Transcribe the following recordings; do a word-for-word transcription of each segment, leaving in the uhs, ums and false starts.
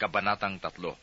Kabanatang tatlo.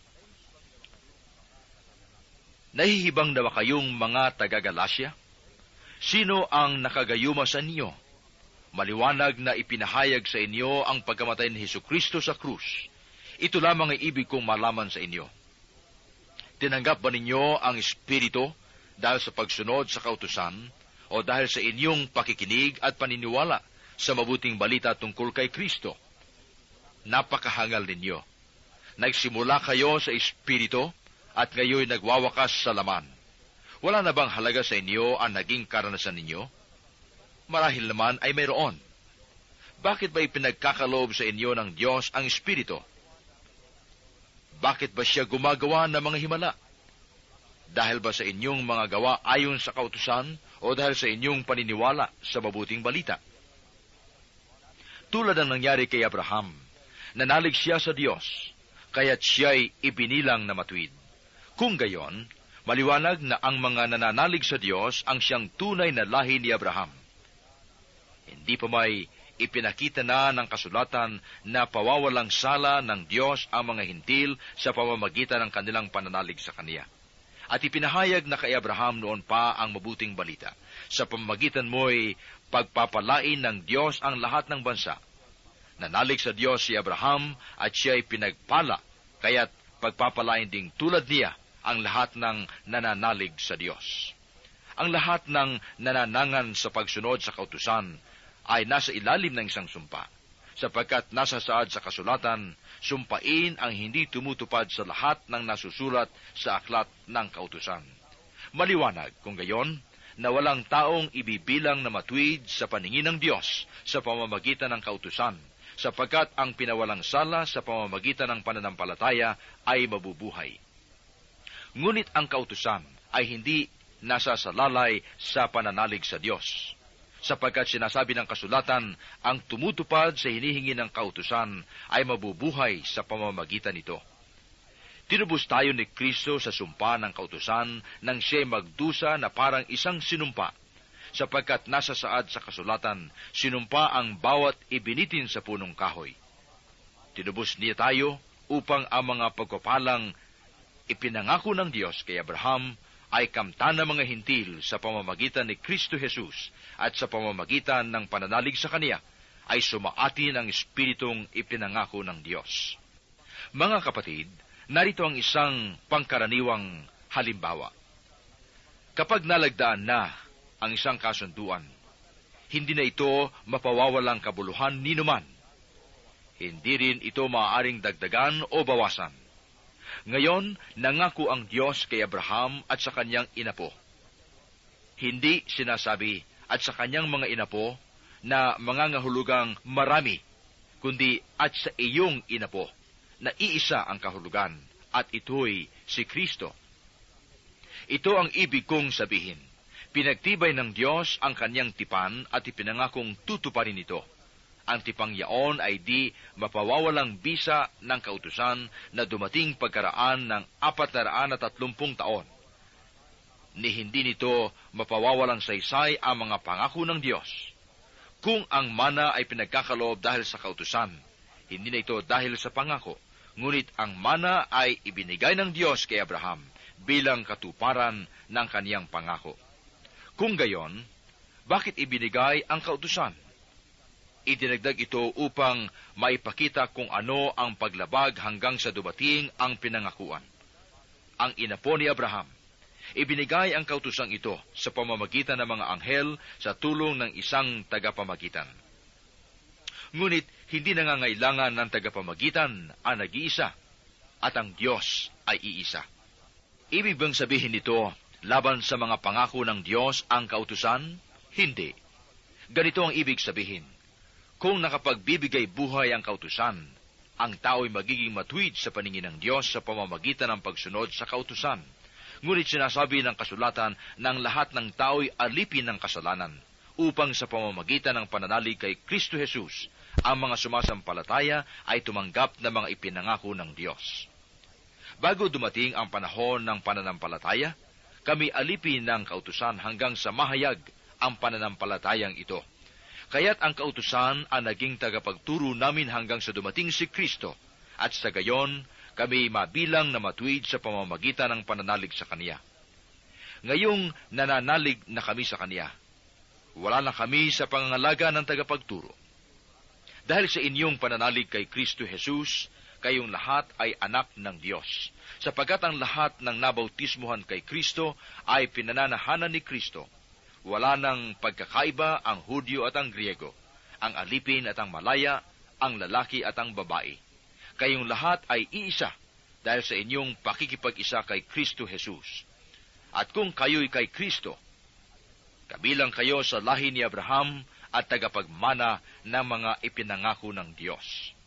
Nahihibang na ba kayong mga taga-Galasya? Sino ang nakagayuma sa inyo? Maliwanag na ipinahayag sa inyo ang pagkamatay ni Hesukristo sa krus. Ito lamang ay ibig kong malaman sa inyo. Tinanggap ba ninyo ang Espiritu dahil sa pagsunod sa kautusan o dahil sa inyong pakikinig at paniniwala sa mabuting balita tungkol kay Kristo? Napakahangal ninyo. Nagsimula kayo sa Espiritu at ngayon nagwawakas sa laman. Wala na bang halaga sa inyo ang naging karanasan ninyo? Marahil naman ay mayroon. Bakit ba ipinagkakaloob sa inyo ng Diyos ang Espiritu? Bakit ba siya gumagawa ng mga himala? Dahil ba sa inyong mga gawa ayon sa kautusan o dahil sa inyong paniniwala sa mabuting balita? Tulad ng nangyari kay Abraham, nanalig siya sa Diyos, kaya't siya'y ibinilang na matuwid. Kung gayon, maliwanag na ang mga nananalig sa Diyos ang siyang tunay na lahi ni Abraham. Hindi pa may ipinakita na ng kasulatan na pawawalang sala ng Diyos ang mga hintil sa pamamagitan ng kanilang pananalig sa Kaniya. At ipinahayag na kay Abraham noon pa ang mabuting balita. Sa pamamagitan mo'y pagpapalain ng Diyos ang lahat ng bansa. Nanalig sa Diyos si Abraham at siya'y pinagpala, kaya't pagpapalain ding tulad niya ang lahat ng nananalig sa Diyos. Ang lahat ng nananangan sa pagsunod sa kautusan ay nasa ilalim ng isang sumpa, sapagkat nasa saad sa kasulatan, sumpain ang hindi tumutupad sa lahat ng nasusulat sa aklat ng kautusan. Maliwanag, kung gayon, na walang taong ibibilang na matuwid sa paningin ng Diyos sa pamamagitan ng kautusan, sapagkat ang pinawalang sala sa pamamagitan ng pananampalataya ay mabubuhay. Ngunit ang kautusan ay hindi nasa salalay sa pananalig sa Diyos, sapagkat sinasabi ng kasulatan, ang tumutupad sa hinihingi ng kautusan ay mabubuhay sa pamamagitan nito. Tinubos tayo ni Kristo sa sumpa ng kautusan nang siya'y magdusa na parang isang sinumpa, sapagkat nasa saad sa kasulatan, sinumpa ang bawat ibinitin sa punong kahoy. Tinubos niya tayo upang ang mga pagpapalang ipinangako ng Diyos kay Abraham ay kamtan ng mga hintil sa pamamagitan ni Kristo Jesus at sa pamamagitan ng pananalig sa Kaniya ay sumaatin ang Espiritong ipinangako ng Diyos. Mga kapatid, narito ang isang pangkaraniwang halimbawa. Kapag nalagdaan na ang isang kasunduan, hindi na ito mapawawalang kabuluhan ni numan. Hindi rin ito maaaring dagdagan o bawasan. Ngayon, nangako ang Diyos kay Abraham at sa kanyang inapo. Hindi sinasabi at sa kanyang mga inapo na mangangahulugang marami, kundi at sa iyong inapo na iisa ang kahulugan, at ito'y si Kristo. Ito ang ibig kong sabihin. Pinagtibay ng Diyos ang kanyang tipan at ipinangakong tutuparin ito. Ang tipang yaon ay di mapawawalang bisa ng kautusan na dumating pagkaraan ng apat na raan at tatlumpung taon. Ni hindi nito mapawawalang saysay ang mga pangako ng Diyos. Kung ang mana ay pinagkakaloob dahil sa kautusan, hindi na ito dahil sa pangako, ngunit ang mana ay ibinigay ng Diyos kay Abraham bilang katuparan ng kaniyang pangako. Kung gayon, bakit ibinigay ang kautusan? Idinagdag ito upang maipakita kung ano ang paglabag hanggang sa dumating ang pinangakuan. Ang inapo ni Abraham, ibinigay ang kautusang ito sa pamamagitan ng mga anghel sa tulong ng isang tagapamagitan. Ngunit hindi nangangailangan ng tagapamagitan ang nag-iisa, at ang Diyos ay iisa. Ibig bang sabihin nito, laban sa mga pangako ng Diyos ang kautusan? Hindi. Ganito ang ibig sabihin. Kung nakapagbibigay buhay ang kautusan, ang tao'y magiging matuwid sa paningin ng Diyos sa pamamagitan ng pagsunod sa kautusan. Ngunit sinasabi ng kasulatan na ang lahat ng tao'y alipin ng kasalanan, upang sa pamamagitan ng pananalig kay Kristo Jesus, ang mga sumasampalataya ay tumanggap ng mga ipinangako ng Diyos. Bago dumating ang panahon ng pananampalataya, kami alipin ng kautusan hanggang sa mahayag ang pananampalatayang ito. Kaya't ang kautusan ang naging tagapagturo namin hanggang sa dumating si Kristo, at sa gayon, kami mabilang na matuwid sa pamamagitan ng pananalig sa Kaniya. Ngayong nananalig na kami sa Kaniya, wala na kami sa pangangalaga ng tagapagturo. Dahil sa inyong pananalig kay Kristo Jesus, kayong lahat ay anak ng Diyos, sapagkat ang lahat ng nabautismuhan kay Kristo ay pinananahanan ni Kristo. Wala nang pagkakaiba ang Hudyo at ang Griego, ang alipin at ang malaya, ang lalaki at ang babae. Kayong lahat ay iisa dahil sa inyong pakikipag-isa kay Kristo Jesus. At kung kayo'y kay Kristo, kabilang kayo sa lahi ni Abraham at tagapagmana ng mga ipinangako ng Diyos.